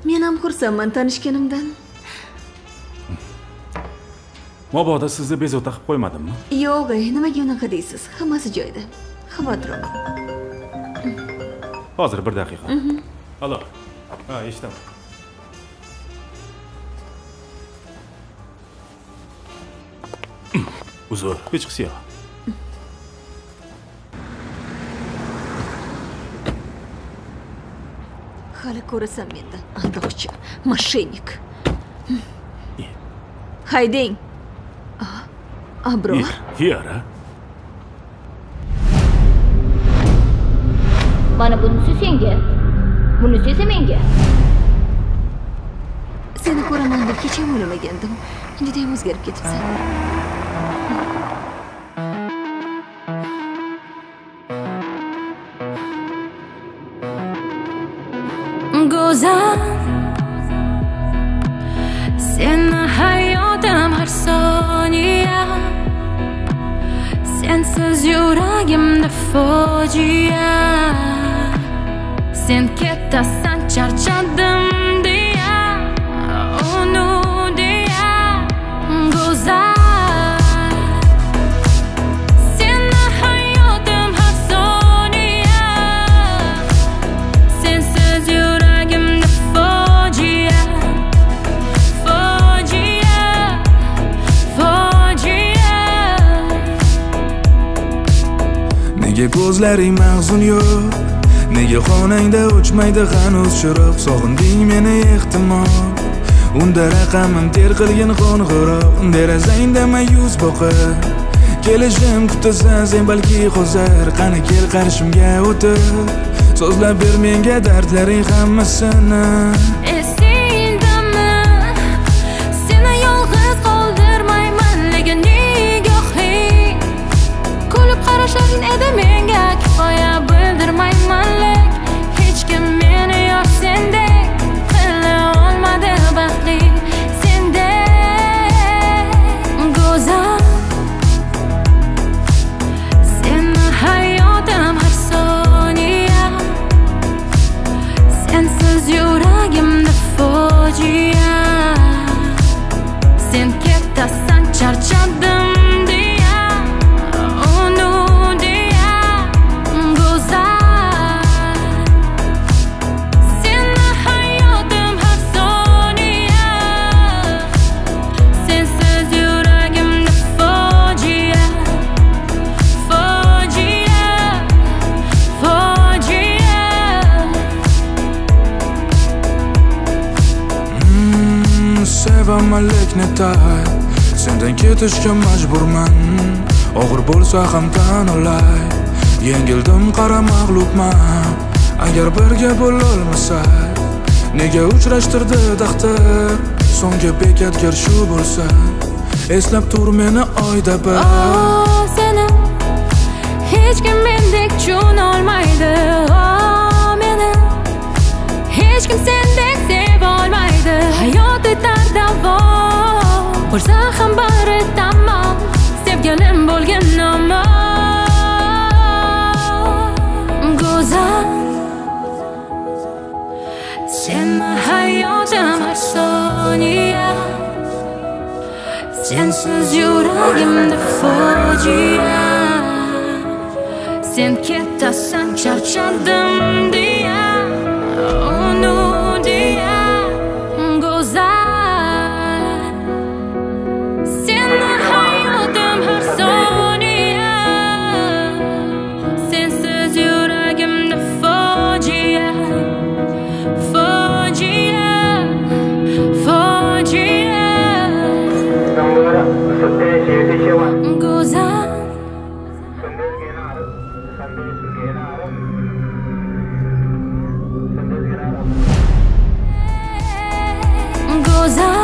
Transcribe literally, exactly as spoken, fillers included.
Men ham xursandman tanishganimdan. Mabodo sizni bezovta qilib qo'ymadimmi? Yo'q, nimaga unaqa deysiz? Hammasi joyida. Xavotir olmang. Hozir bir daqiqa. Alo. Ha, eshitaman. Uzr, hech qisi yo'q. Hali ko'rasan mendan aldoqchi, moshennik. Hayding. Abror. Yara. Mana bunisi senga. Bunisi esa menga. Seni ko'raman deb hech ham o'ylamagandim. Juda ham o'zgarib ketibsan. Go'zal, seni hayotim har soniya, sensiz yuragimda fojia. Sen ketasan charchadim deya, uni deya. Go'zal, seni hayotim har soniya, sensiz yuragimda fojia, fojia, fojia. Nega ko'zlaring mahzun yo'q? Nega xonangda o'chmaydi hanuz chiroq? Sog'inding meni ehtimol. Unda raqamim ter qilgin qo'ng'iroq. Derazangda mayus boqib kelishim kutasan sen balki hozir. Qani kel qarshimga o'tir, so'zlab ber menga dardlaring hammasini. Esingdami? Seni yolg'iz qoldirmayman, lekin nigohing kulib qarashlaring edi menga kifoya bildirmayman. Hech kim meni yo'q sendek qila olmadi baxtli sendek. Go'zal, seni hayotim har soniya, sensiz yuragimda fojia. Sen ketasan charchadim deya, uni deya. Go'zal, seni hayotim har soniya, sensiz yuragimda fojia, fojia, fojia. Sevaman lekin tay, sendan ketishga majburman. Og'ir bo'lsa ham tan olay, yengildim qara mag'lubman. Agar birga bo'lolmasak, nega uchrashtirdi taqdir? So'nggi bekatgar shu bo'lsa, eslab tur meni oyda bir. Oh, seni hech kim mendek tushuna olmaydi. Oh, meni hech kim sendek seva olmaydi. Hayot etar davom, bo'lsa ham bari tamom. Sevganim bo'lgan nomi go'zal, seni hayotim har soniya, sensiz yuragimda fojia. Sen ketasan charchadim deya, uni deya. Go'zal, seni hayotim har soniya, sensiz yuragimda fojia, fojia, fojia. Go'zal, go'zal.